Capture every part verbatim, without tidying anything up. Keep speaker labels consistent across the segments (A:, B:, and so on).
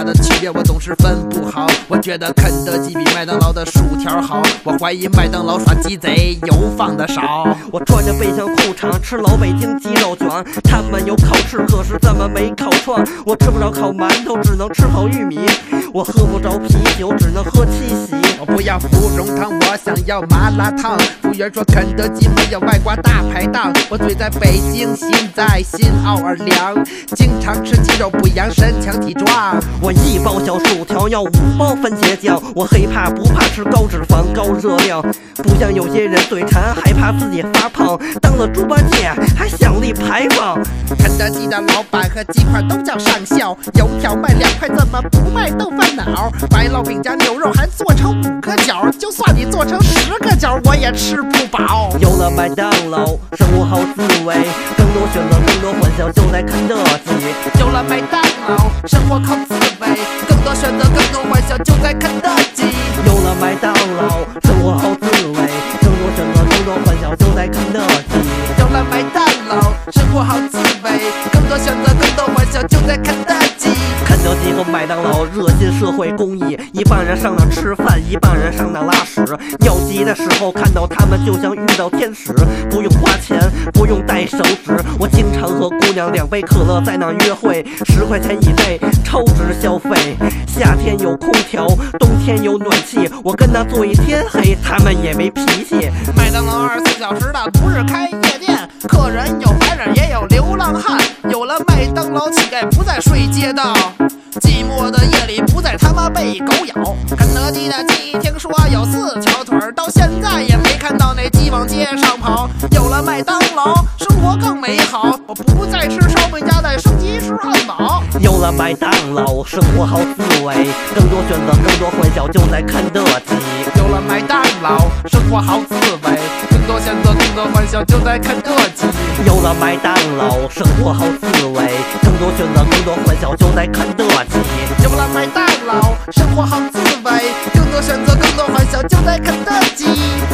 A: 它的区别我总是分不好。我觉得肯德基比麦当劳的薯条好，我怀疑麦当劳耍鸡贼油放的少。
B: 我穿着背心裤衩吃老北京鸡肉卷，他们有烤翅，可是咱们没烤串。我吃不着烤馒头，只能吃烤玉米。我喝不着啤酒，只能喝七喜。
A: 我不要芙蓉汤，我想要麻辣烫。服务员说肯德基没有外挂大排档。我嘴在北京，心在新奥尔良，经常吃鸡肉不养身强体壮。
B: 我一包小薯条要五包番茄酱，我黑怕不怕吃高脂肪高热量，不像有些人嘴馋害怕自己发胖，当了猪八戒还想立牌坊。
A: 肯德基的老板和鸡块都叫上校，油条卖两块怎么不卖豆饭脑？白烙饼加牛肉还做成五个角，就算你做成十个角我也吃不饱。
B: 有了麦当劳生活好滋味，更多选择更多欢笑就在肯德基。
A: 有了麦当劳生活靠滋味，更多选择更多欢笑就在肯德基。
B: 有了麦当劳生活好滋味，更多选择更多欢笑就在肯德基。
A: 有了麦当劳生活好滋味，更多选择更多欢笑就在肯德基。
B: 肯德基和麦当劳热心社会公益，一半人上那吃饭，一半人上那拉屎。尿急的时候看到他们就像遇到天使，不用花钱，不用带手指。我经常和姑娘两杯可乐在那约会，十块钱一杯，超值消费。夏天有空调，冬天有暖气，我跟她坐一天黑，他们也没脾气。
A: 麦当劳二十四小时的不是开夜店，客人有白人也有流浪汉。有了麦当劳，乞丐不再睡街道，寂寞的夜里不再他妈被狗咬。肯德基的鸡听说有四条腿，到现在也没看到那鸡往街上跑。有了麦当劳，生活更美好，我不再吃烧饼夹蛋，升级吃汉堡。
B: 有了麦当劳，生活好滋味，更多选择更多欢笑就在肯德基。
A: 有了麦当劳，生活好滋味，更多选择更多欢笑就在肯德基。
B: 有了麦当劳，生活好滋味，更多选择更多欢笑就在肯德基。
A: 有了麦当劳，生活好滋味，更多选择更多欢笑就在肯德基。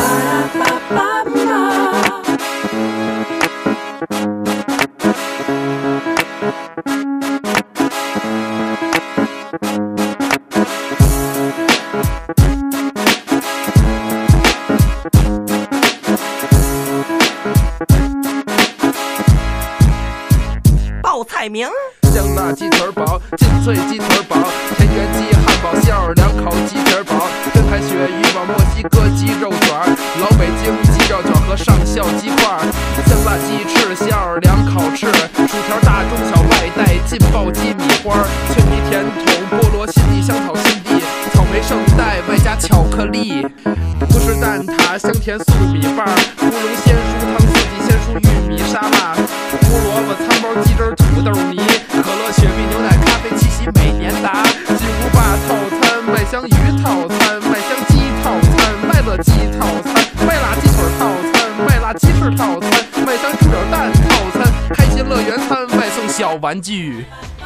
B: 报菜名：
A: 香辣鸡腿堡、劲脆鸡腿堡、田园鸡汉堡、馅儿两烤鸡皮堡、真海鳕鱼堡、墨西哥鸡肉卷、老北京鸡肉卷和上校鸡块、香辣鸡翅、馅儿两烤翅、薯条大中小外带、劲爆鸡米花、脆皮甜筒、菠萝心地、香草心地、草莓圣代外加巧克力、葡式蛋挞、香甜素米饭、芙蓉鲜蔬汤、四季鲜蔬玉米沙拉、胡萝卜餐包、鸡汁土豆泥、可乐、雪碧、牛奶、咖啡、七喜美年达、巨无霸套餐、麦香鱼套餐、麦香鸡套餐、麦乐鸡套餐、麦辣鸡腿套餐、麦辣鸡翅套餐、麦香猪脚蛋套餐、开心乐园餐外送小玩具。